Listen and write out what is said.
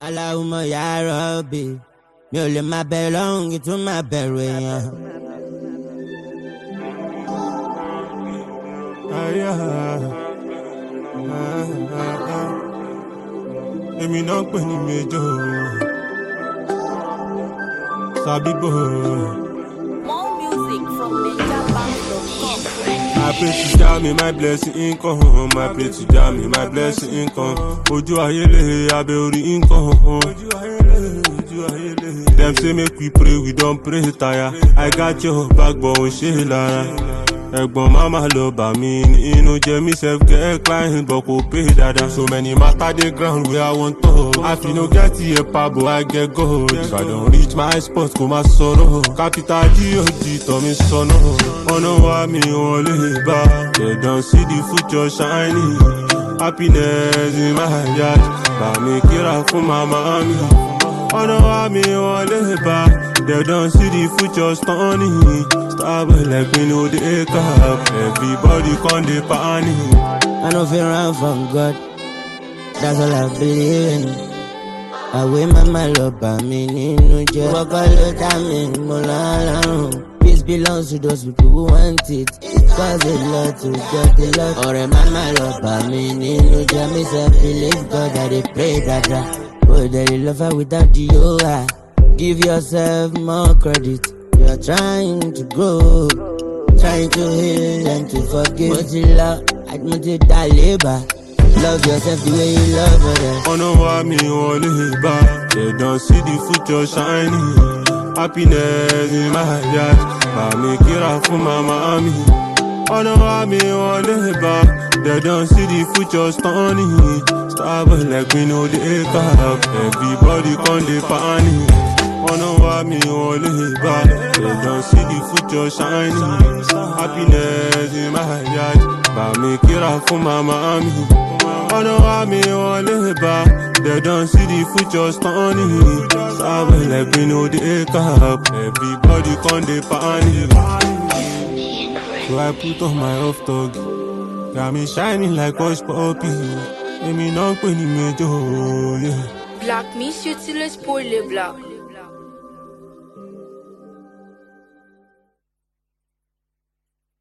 Allahumma ya Rabbi, mi ò lè máa bẹ̀rù lọ́rùn kí tún máa bẹ̀rù èèyàn. Èmi náà ń pè ní Major Sabibo. More music from NigerBank.com. I pray to Jah me my blessing income. I pray to Jah me my blessing income. Ojú ayé abẹ́ orí income. Them say make we pray, we don't pray tire. I got your back, but we ṣe lára. Ẹ̀gbọ́n mama lọ bà mí inú jẹ́ mi self get client but kò pay dada. So many matter dey ground where I want to. I fit no get here pa but I get gold. If I don reach my spot kò má sọ̀rọ̀. Capital G.O.D. tọ́ mi sọnù. Ọ̀nà wa mi wọ́n lè bá. They don see the future shining. Happiness in my heart. Bá mi kíra fún màmá mi. Ọ̀nà wa mi wọ́n lè bá. They don't see the future stunning. Stable like me know the cap. Everybody con dey panic. I no fit run from God, that's all I believe in. Àwẹ̀ mama lọ bà mí nínú jẹ́. Wọ́kọ́ ló dá mi mo lọ́rùn. Peace belongs to those people who want it. Cause a lot to get a lot. Ọ̀rẹ́ mama lọ bà mí nínú jẹ́. Me self believe God, I dey pray dada. Oh, there is love without the yoga. Give yourself more credit. You're trying to grow, trying to heal and to forgive. But you love, I want to die labor. Love yourself the way you love others. Ọ̀nà wa mi wọ́n lè bá. They don't see the future shining. Happiness in my heart. Bá mi kíra fún màmá mi. Ọ̀nà wa mi wọ́n lè bá. They don't see the future stunning. Stable like we know the cap. Everybody con dey panic. Ọ̀nà wa mi wọ́n lè bá. They don't see the future shining. Happiness in my heart. Bá mi kíra fún màmá mi. Ọ̀nà wa mi wọ́n lè bá. They don't see the future stunning. Stable like we know the cap. Everybody con dey panic. So I put on my off dog. Got me shining like hush puppy. Èmi náà ń pè ní Major, yeah. Black Miss Utile pour les blancs.